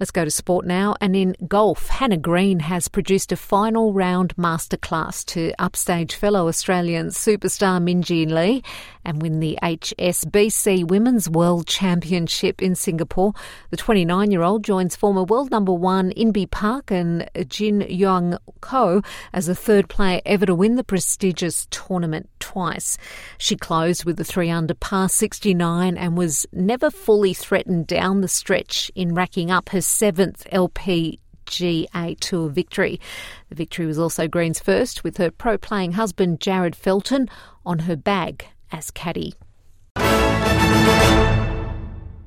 Let's go to sport now. And in golf, Hannah Green has produced a final round masterclass to upstage fellow Australian superstar Minjee Lee and win the HSBC Women's World Championship in Singapore. The 29-year-old joins former world number one Inbee Park and Jin Young Ko as the third player ever to win the prestigious tournament twice. She closed with a 3-under par 69 and was never fully threatened down the stretch in racking up her seventh LPGA Tour victory. The victory was also Green's first, with her pro-playing husband Jared Felton on her bag as caddy.